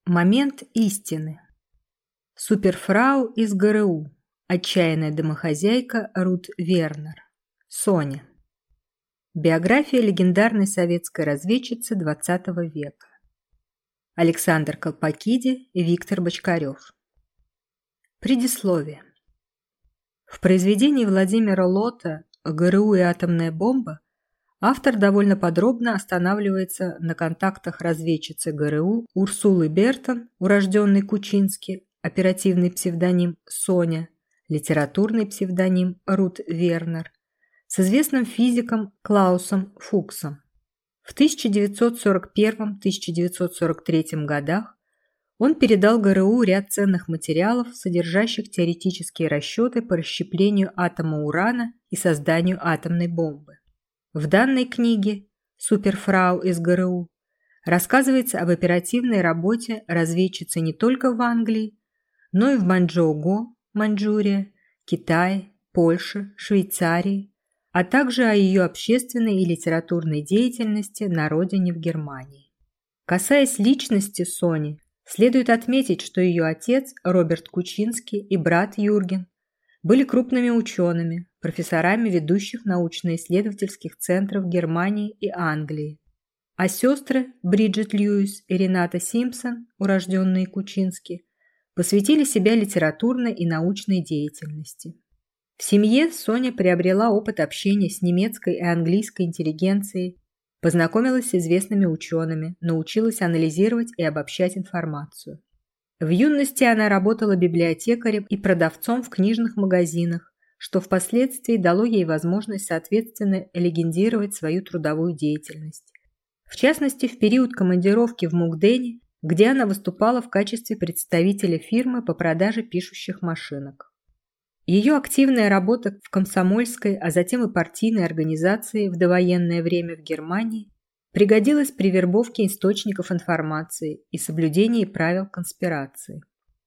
Момент истины. Суперфрау из ГРУ. Отчаянная домохозяйка Рут Вернер. Соня. Биография легендарной советской разведчицы XX века. Александр Колпакиди и Виктор Бочкарев. Предисловие. В произведении Владимира Лота «ГРУ и атомная бомба» автор довольно подробно останавливается на контактах разведчицы ГРУ Урсулы Бертон, урожденной Кучински, оперативный псевдоним Соня, литературный псевдоним Рут Вернер, с известным физиком Клаусом Фуксом. В 1941-1943 годах он передал ГРУ ряд ценных материалов, содержащих теоретические расчеты по расщеплению атома урана и созданию атомной бомбы. В данной книге «Суперфрау из ГРУ» рассказывается об оперативной работе разведчицы не только в Англии, но и в Маньчжоу-го, Маньчжурия, Китае, Польше, Швейцарии, а также о ее общественной и литературной деятельности на родине в Германии. Касаясь личности Сони, следует отметить, что ее отец Роберт Кучински и брат Юрген были крупными учеными, профессорами ведущих научно-исследовательских центров Германии и Англии, а сестры Бриджит Льюис и Рената Симпсон, урожденные Кучински, посвятили себя литературной и научной деятельности. В семье Соня приобрела опыт общения с немецкой и английской интеллигенцией, познакомилась с известными учеными, научилась анализировать и обобщать информацию. В юности она работала библиотекарем и продавцом в книжных магазинах, что впоследствии дало ей возможность соответственно легендировать свою трудовую деятельность. В частности, в период командировки в Мукдене, где она выступала в качестве представителя фирмы по продаже пишущих машинок. Ее активная работа в комсомольской, а затем и партийной организации в довоенное время в Германии пригодилась при вербовке источников информации и соблюдении правил конспирации.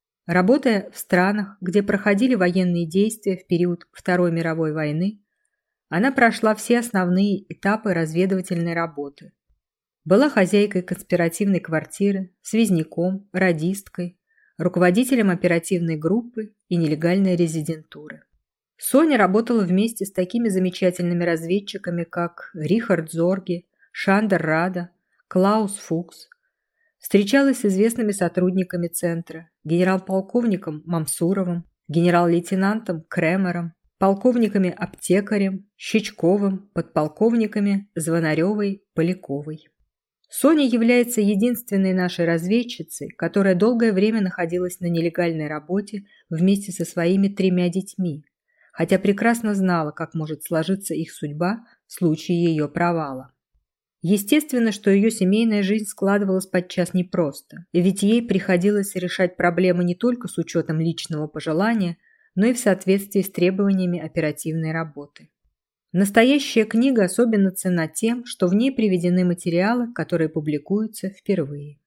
Работая в странах, где проходили военные действия в период Второй мировой войны, она прошла все основные этапы разведывательной работы. Была хозяйкой конспиративной квартиры, связняком, радисткой, руководителем оперативной группы и нелегальной резидентуры. Соня работала вместе с такими замечательными разведчиками, как Рихард Зорге, Шандер Рада, Клаус Фукс. Встречалась с известными сотрудниками центра, генерал-полковником Мамсуровым, генерал-лейтенантом Кремером, полковниками Аптекарем, Щечковым, подполковниками Звонаревой, Поляковой. Соня является единственной нашей разведчицей, которая долгое время находилась на нелегальной работе вместе со своими 3 детьми, хотя прекрасно знала, как может сложиться их судьба в случае ее провала. Естественно, что ее семейная жизнь складывалась подчас непросто, ведь ей приходилось решать проблемы не только с учетом личного пожелания, но и в соответствии с требованиями оперативной работы. Настоящая книга особенно ценна тем, что в ней приведены материалы, которые публикуются впервые.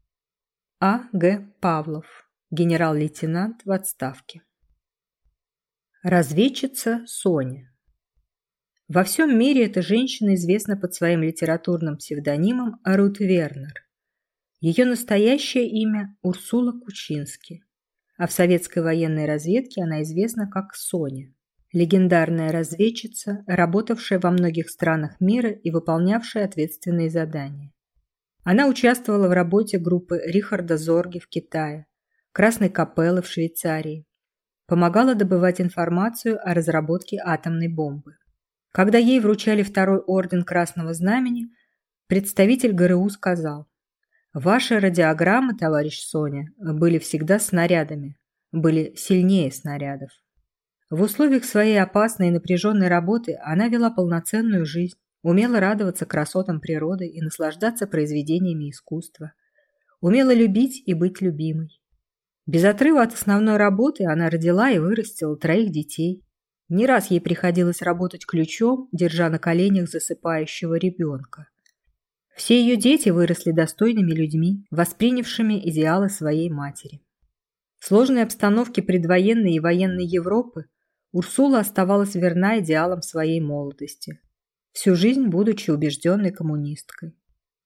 А. Г. Павлов, генерал-лейтенант в отставке. Разведчица Соня. Во всем мире эта женщина известна под своим литературным псевдонимом Рут Вернер. Ее настоящее имя Урсула Кучински, а в советской военной разведке она известна как Соня. Легендарная разведчица, работавшая во многих странах мира и выполнявшая ответственные задания. Она участвовала в работе группы Рихарда Зорге в Китае, Красной Капеллы в Швейцарии, помогала добывать информацию о разработке атомной бомбы. Когда ей вручали второй орден Красного Знамени, представитель ГРУ сказал: «Ваши радиограммы, товарищ Соня, были всегда снарядами, были сильнее снарядов». В условиях своей опасной и напряженной работы она вела полноценную жизнь, умела радоваться красотам природы и наслаждаться произведениями искусства, умела любить и быть любимой. Без отрыва от основной работы она родила и вырастила 3 детей. Не раз ей приходилось работать ключом, держа на коленях засыпающего ребенка. Все ее дети выросли достойными людьми, воспринявшими идеалы своей матери. В сложной обстановке предвоенной и военной Европы Урсула оставалась верна идеалам своей молодости, всю жизнь будучи убежденной коммунисткой.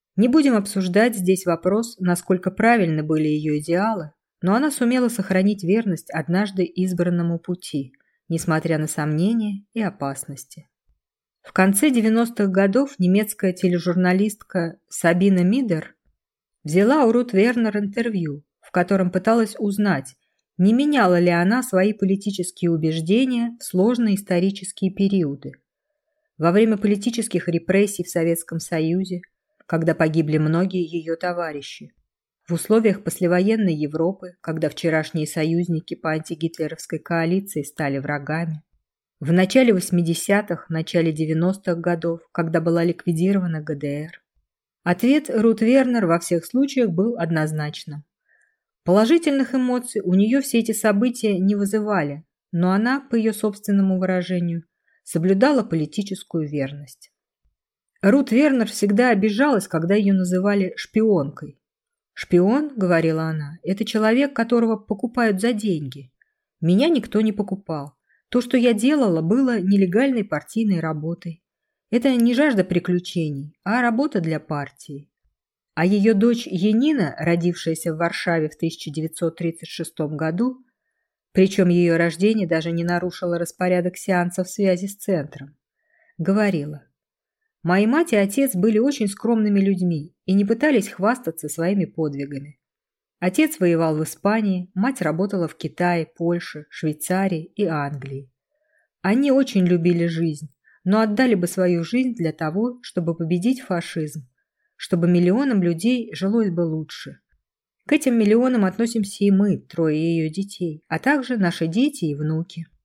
Не будем обсуждать здесь вопрос, насколько правильны были ее идеалы, но она сумела сохранить верность однажды избранному пути, несмотря на сомнения и опасности. В конце 90-х годов немецкая тележурналистка Сабина Мидер взяла у Рут Вернер интервью, в котором пыталась узнать, не меняла ли она свои политические убеждения в сложные исторические периоды. Во время политических репрессий в Советском Союзе, когда погибли многие ее товарищи, в условиях послевоенной Европы, когда вчерашние союзники по антигитлеровской коалиции стали врагами, в начале 80-х, начале 90-х годов, когда была ликвидирована ГДР. Ответ Рут Вернер во всех случаях был однозначным. Положительных эмоций у нее все эти события не вызывали, но она, по ее собственному выражению, соблюдала политическую верность. Рут Вернер всегда обижалась, когда ее называли шпионкой. «Шпион, — говорила она, — это человек, которого покупают за деньги. Меня никто не покупал. То, что я делала, было нелегальной партийной работой. Это не жажда приключений, а работа для партии». А ее дочь Янина, родившаяся в Варшаве в 1936 году, причем ее рождение даже не нарушило распорядок сеансов связи с центром, говорила: «Мои мать и отец были очень скромными людьми и не пытались хвастаться своими подвигами. Отец воевал в Испании, мать работала в Китае, Польше, Швейцарии и Англии. Они очень любили жизнь, но отдали бы свою жизнь для того, чтобы победить фашизм, чтобы миллионам людей жилось бы лучше. К этим миллионам относимся и мы, трое ее детей, а также наши дети и внуки».